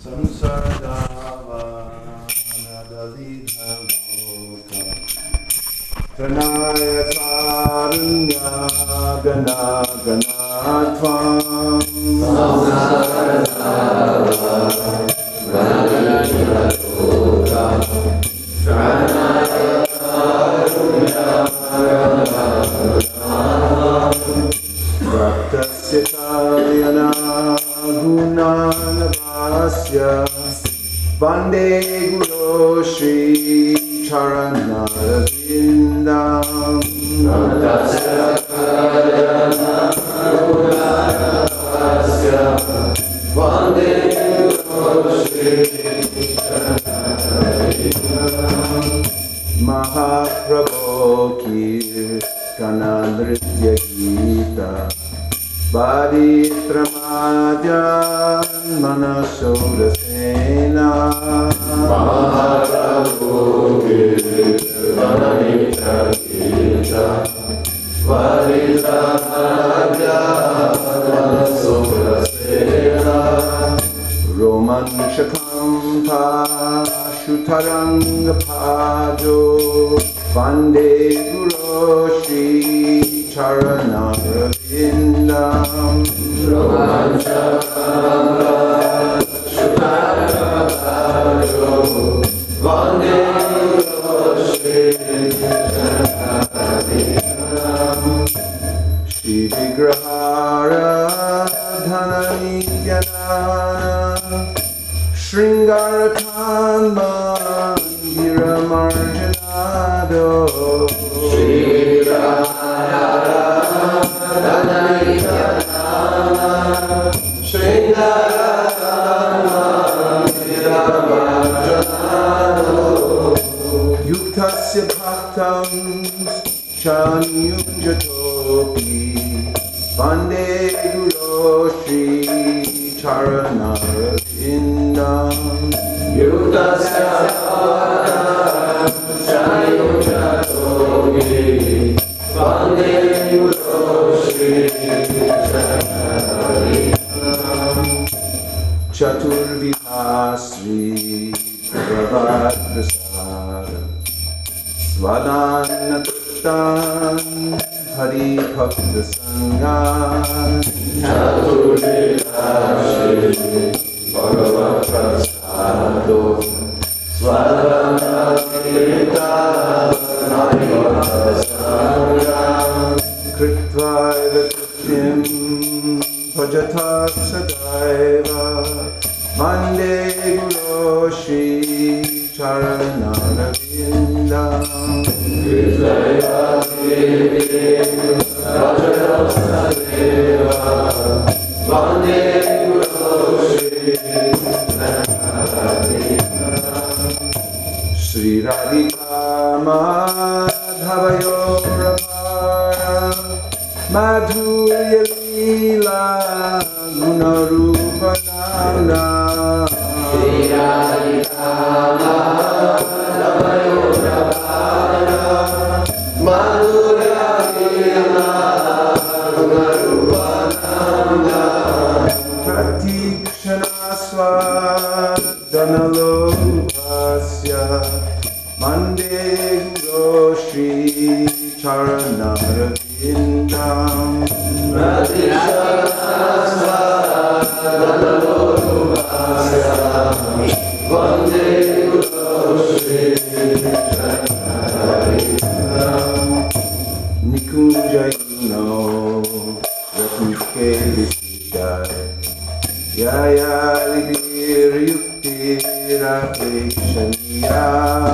Samsadāvanadalidhaloka Pranaya Karunya Gana Ganatvam Samsadāvanadalidhaloka Pranaya Karunya Gana Ganatvam Bhaktasya Kalyana Gunanavasya Vande Guru Shri Charanarvindam Bhaktasya Kalyana Gunanavasya Vande Guru Shri Charanarvindam Mahaprabhu Kirtana Nritya Gita Bhaditramādyan Manasodasena Mahaprabhu Kirtana Nritya Gita Bhaditramādyan Manasodasena Romanchakam Pashutaranga Pado Vande Guru Shri Charanarvindam Romanchakam Pashutaranga Pado Vande Guru Shri Charanarvindam Shri Vigrahara Dhananidhyana Shringarakan Mandiramarjanado Shri Vigrahara Dhananidhyana Shringarakan Mandiramarjanado Yuktasya Bhaktam Chanyunjatopi Vande Guru Shri Charanarvindam Yuktasya Bhaktam Chanyunjatopi Vande Guru Shri Charanarvindam Chaturvihasri Bhagavad Prasada Svadanattan Hari Bhakta Sangan Chaturvihasri Bhagavad Prasado Svadanattan Hari Bhakta Sangan Kritva Kritim Bhajatat Sadaiva Vande Guru Shri Charanarvindam Kritva Kritim Bhajatat Sadaiva Vande Guru Shri Charanarvindam Sri Radhika Madhavayorapara Madhurya Leela Gunarupananda Sri Radhika Madhavayorapara Madhurya Leela Gunarupananda Pratikshana Svadanalobhasya Mande Guru Shri Charanarvindam Pratikshana Svadanalobhasya Mande Guru Shri Charanarvindam Nikunjayuno Ratnike Visijay Yaya Libir Yukti Rapekshaniya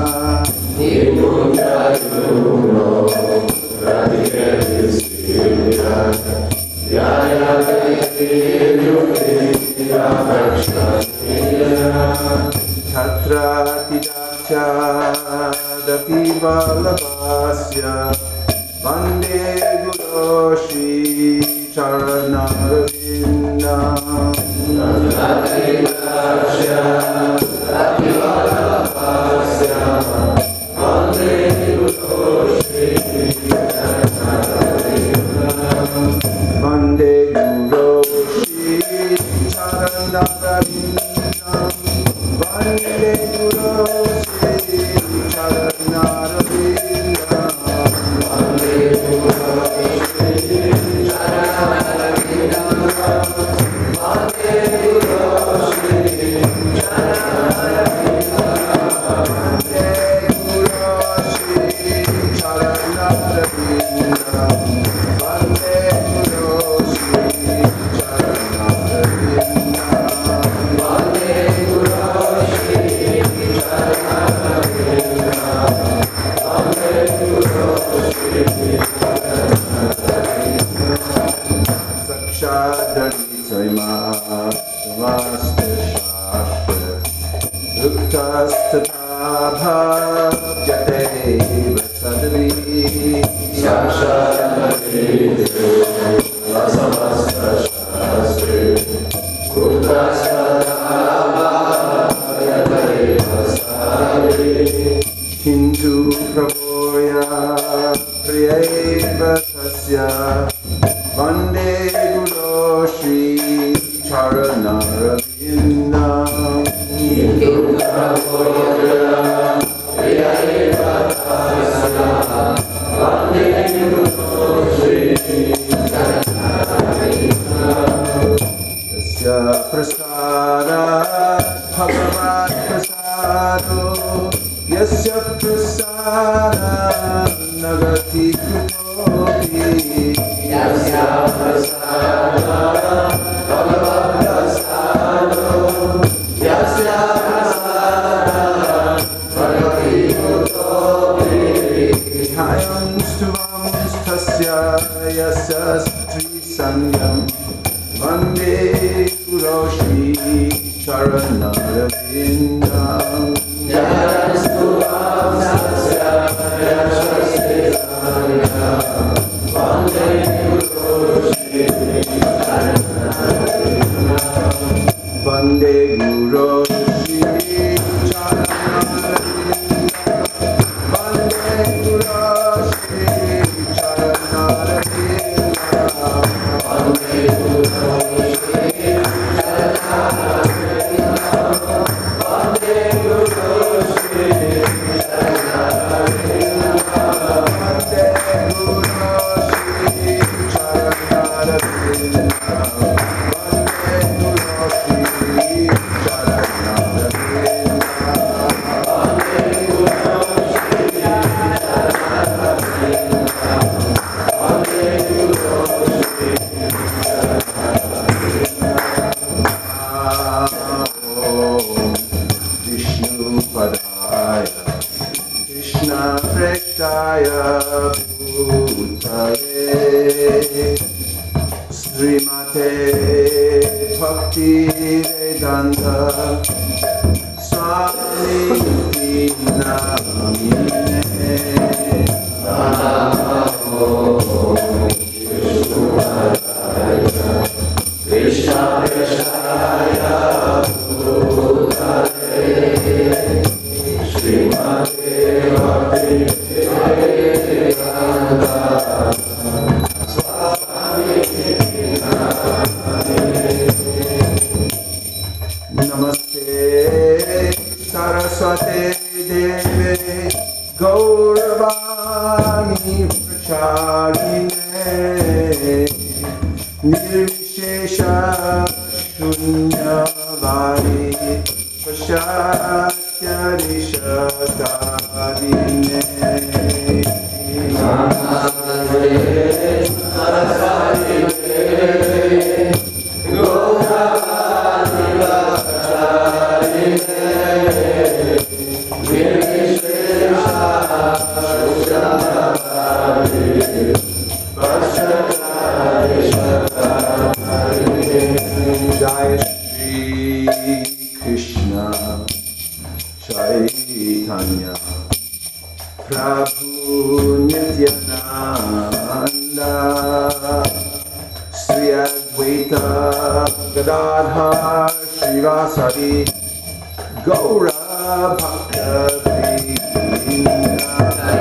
Nikunjayuno Ratnike Visijay Yaya Libir Yukti Rapekshaniya Tatra Tidacha Dati Vallabhasya Vande Guru Shri Charanarvindam Tatra Tidacha Dati Vallabhasya Vande Guru Shri Charanarvindam Vande Guru Shri Charanarvindam Namaste Shastra Uktasthata bhavyate vasadvi Shashamati Vasamasta Shastra Uktasthata bhavyate vasadvi Hindu Prabhoya Priyeva Tasya Vande Guru Shri Charanarvindam Hindu Prabhoya Priyeva Tasya Vande Guru Shri Charanarvindam Yasya Prasada Bhagavat Prasado Yasya Prasada Nagati Kutopi Yasya Prasada Bhagavat Prasado Yasya Prasada Nagati Kutopi Hayam Stuvam Stasya Yasya Stri Sangam Vande Guru Shri Charanarvindam Jayastuvam Sasya Yashasya Vande Guru Shri Charanarvindam Vande Guru Shri Charanarvindam Vande Guru Shri Charanarvindam Vande Guru Shri Srimate Bhakti Vedanta Swami Namine Namo Krishna Krishnaya Bhutale Srimate Bhakti Vedanta Namaste Saraswate Deve Gauravani Pracharine Nirvishesha Shunyavadi Prashatya Rishatarine Namaste Saraswati Deve Gauravani Jai Shri Krishna Chaitanya Prabhu Nityananda Sri Advaita Gadadhar Srivasadi Gaura Bhakta Vrinda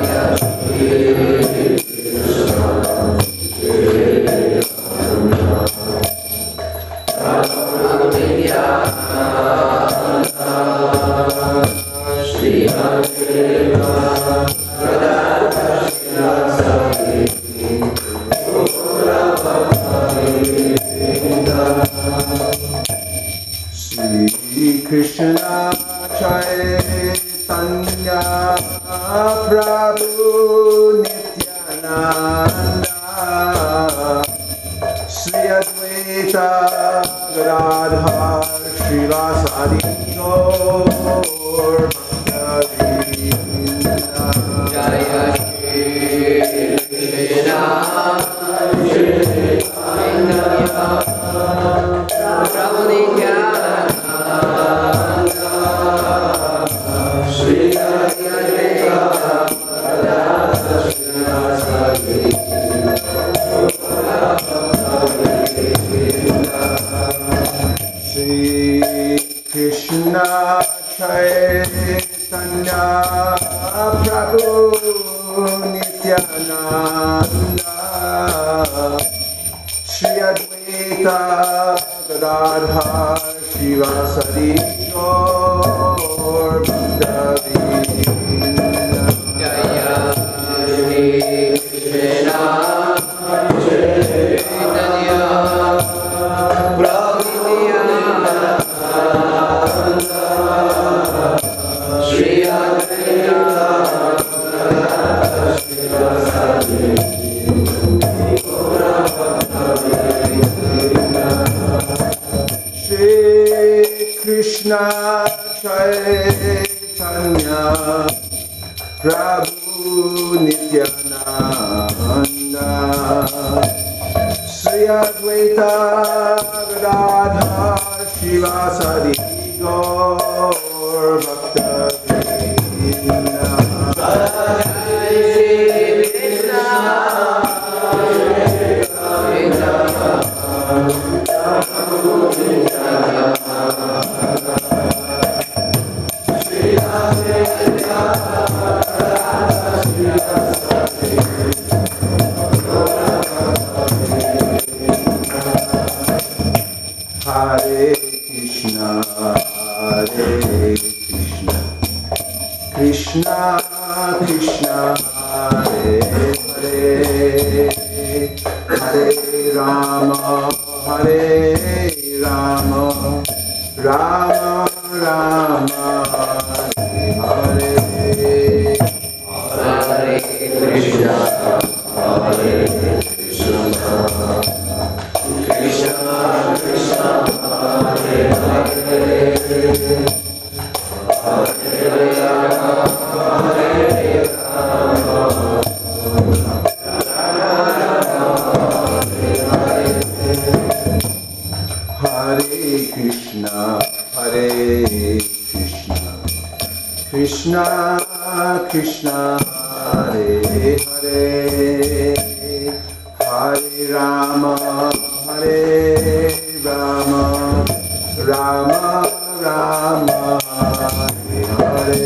Krishna Chaitanya Prabhu Nityananda Sri Advaita Gadadhar Srivasadi Gaur Bhakta Jaya Shri Krishna Chaitanya Prabhu Nityananda Krishna Chaitanya Prabhu Nityananda Shri Advaita Gadadhar Shivasadi Gaur Bhakta-vrinda Jaya Shri Krishna Chaitanya Prabhu Nityananda Shri Advaita Shri Krishna Chaitanya Prabhu Nityananda Shri Advaita Gadadhar Shivasadi Gaur Bhakta-vrinda Hare Krishna, Krishna Krishna, Hare Hare, Hare Rama, Hare Rama, Rama Rama, Hare Hare. Hare Krishna Hare Krishna Krishna Krishna Hare Hare Hare Rama Hare Rama Hare Krishna, Hare Krishna, Krishna Krishna, Hare Hare, Hare Rama, Hare Rama, Rama Rama, Hare Hare.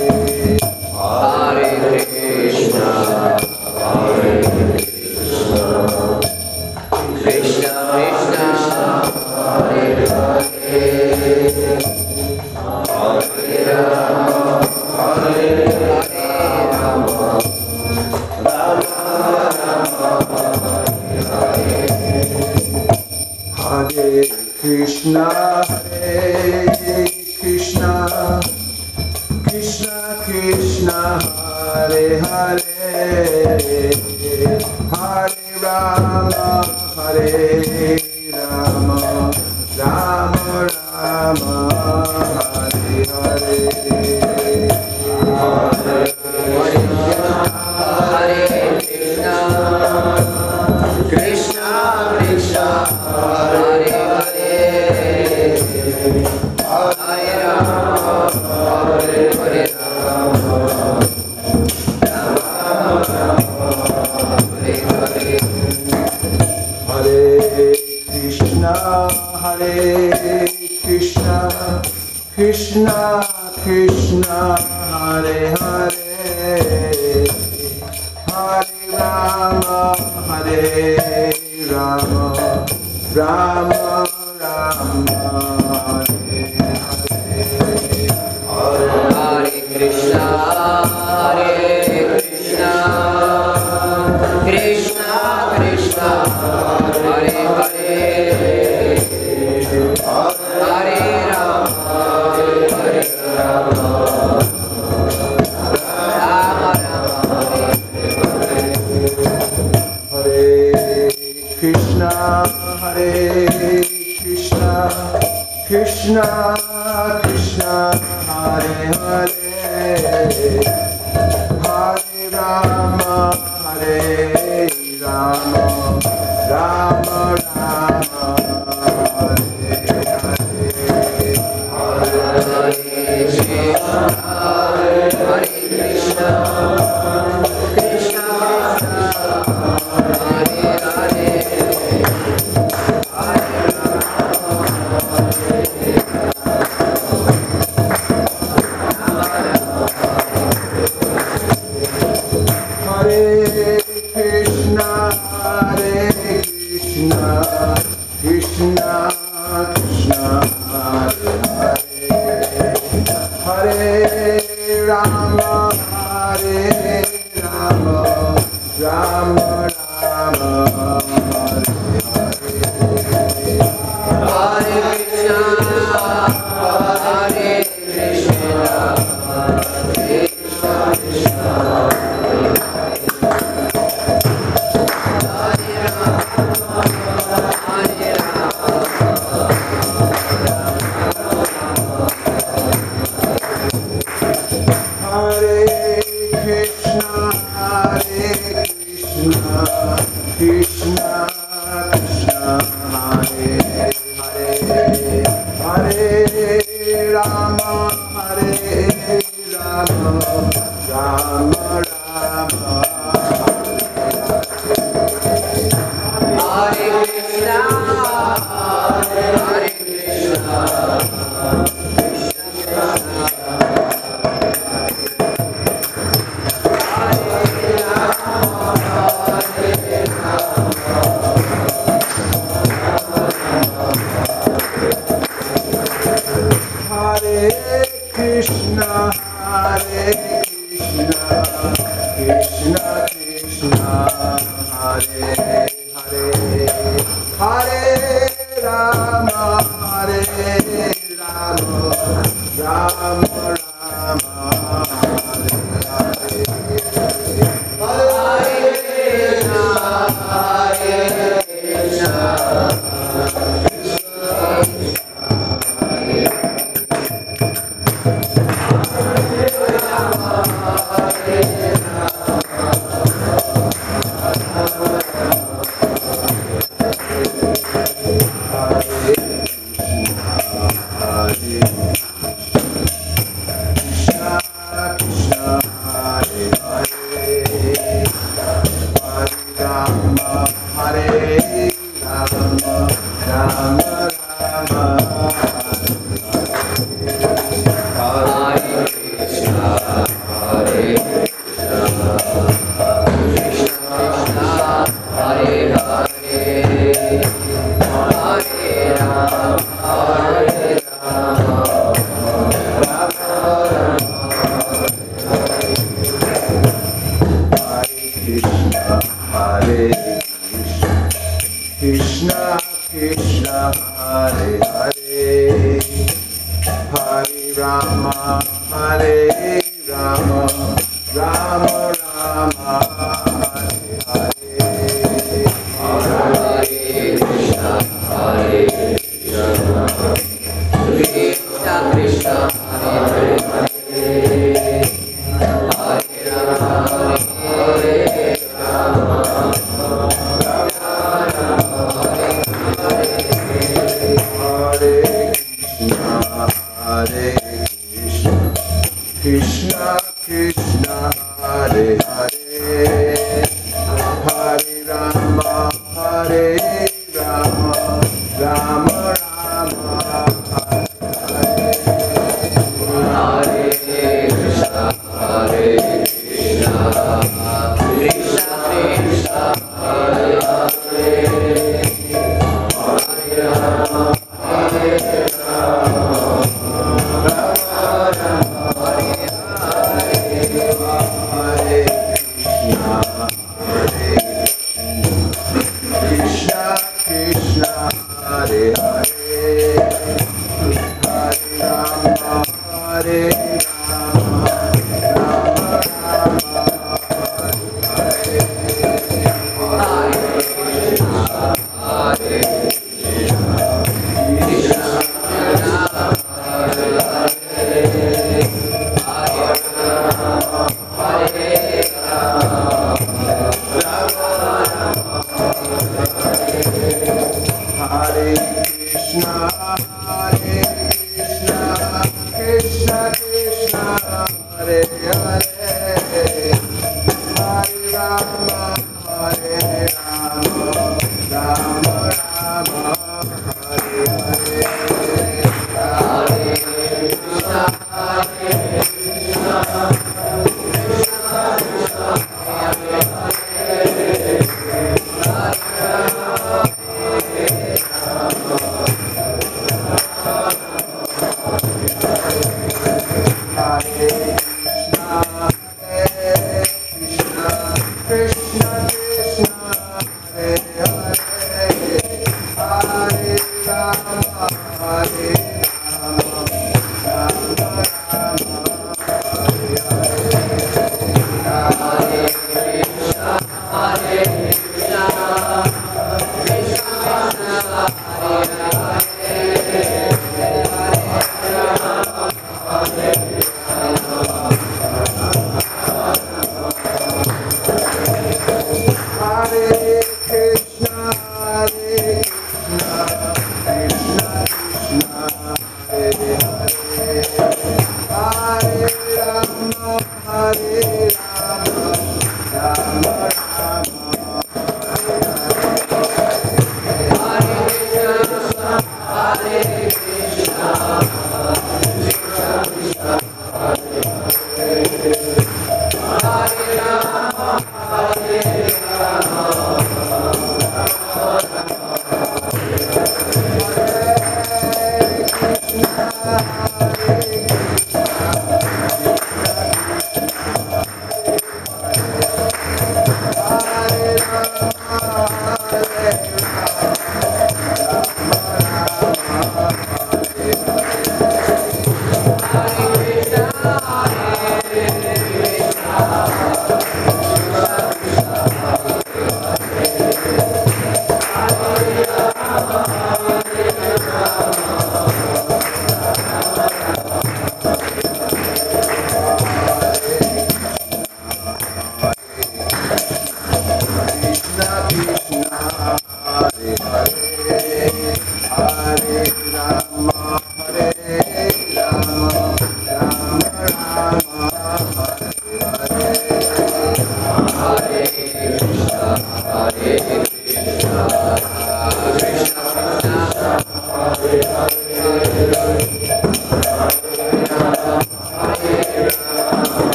Hare Krishna Hare Krishna Krishna Krishna Hare Hare Hare Rama Hare Rama Rama Rama Hare Hare Krishna, Hare Krishna, Krishna Krishna, Hare Hare, Hare Rama, Hare Rama, Rama Rama, Hare Hare. Hare Krishna Krishna Krishna Hare Hare Hare Rama Hare Rama Hare Hare. Hare Krishna, Hare Krishna, Krishna Krishna, Hare Hare, Hare Rama, Hare Rama, Rama Rama, Hare Hare. Hare Krishna Hare Krishna Krishna Krishna Hare Hare Hare Rama Hare Rama Rama Rama Hare Krishna, Hare Krishna, Krishna Krishna, Hare Hare, Hare Rama, Hare Rama, Rama Rama, Hare Hare. Hare Krishna Hare Krishna Krishna Hare Hare Hare Rama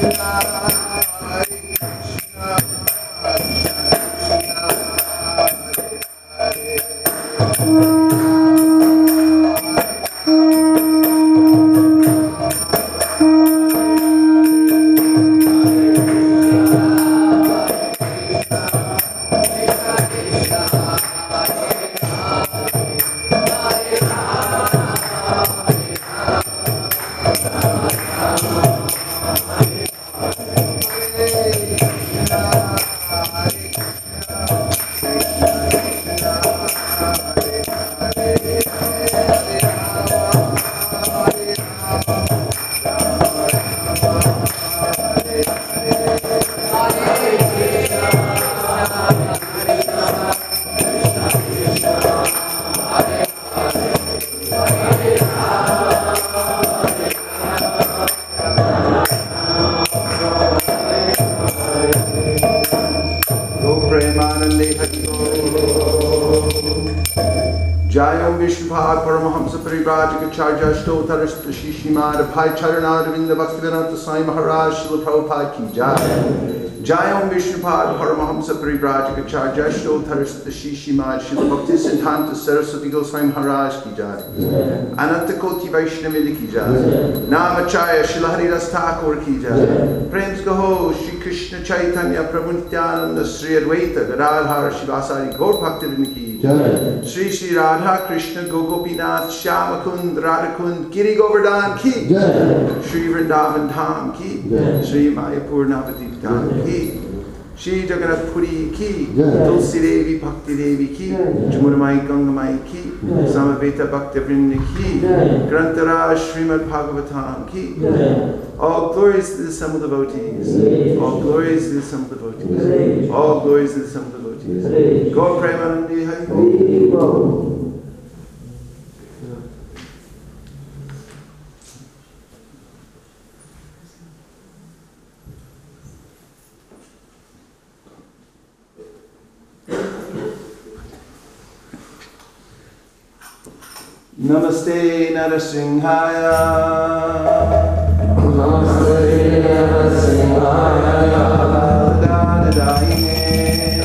Jayam Vishnupada Paramahamsa Parivrajaka Charjashtotaras Shishimad Pai Charanada Vinda Bhaktivedanta Sai Maharaj Srila Prabhupada Ki Jai. Jayam Vishnupada Paramahamsa Parivrajaka Charjashtotaras Shishimad Srila Bhaktisiddhanta Saraswati Goswami Maharaj Ki Jai. Ananta Koti Vaishnavida Ki Jai. Namachaya Srila Haridas Thakur Ki Jai. Prems Gaho Shri Krishna Chaitanya Prabhu Nityananda Sri Advaita Gadadhara Shivasari Gaur Bhaktivinoda Ki Jai. Shri Shri Radha Krishna Gopinath Shyamakund Radhakund Giri Govardhan Ki Jai. Shri Vrindavan Dham Ki Jai. Shri Mayapur Navadip Dham Ki. Shri Jagannath Puri Ki Jai. Tulsi Devi Bhakti Devi Ki Jai. Jamunamai Gangamai Ki Jai. Samaveta Bhakti Vrinda Ki Jai. Grantaraj Srimad Bhagavatam Ki Jai. All glories to the sum of the devotees. All glories to the sum of the devotees. All glories to the sum of the devotees. Gaur Premanandi Hari Bol. Namaste Narasimhaya. Namaste Narasimhaya. Dadadahine.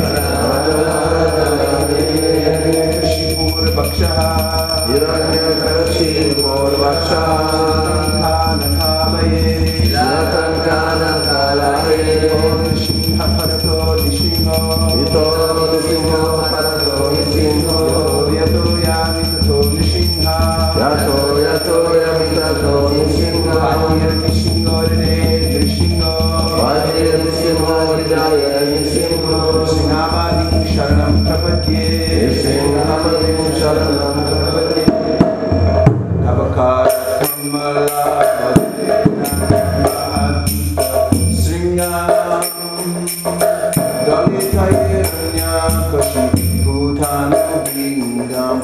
Kashipur Bhakshaha. Hiranyakashipur Bhakshaha. Kanakalaye. Kanakalaye. Nishinha Parato Nishinho. Ito Nishinho Parato Nishinho. Yato Yamitato Nishinha. Yato Yamitato Nishinha. Vahir Nishinho Rene Nishinho. Vahir Nishinho Ridaya Nishinho. Singhavani Sharanam Prapatye. Singhavani Sharanam Prapatye. Navakar Kamala Sringam Dalitayanya Kashi Bhutana Lingam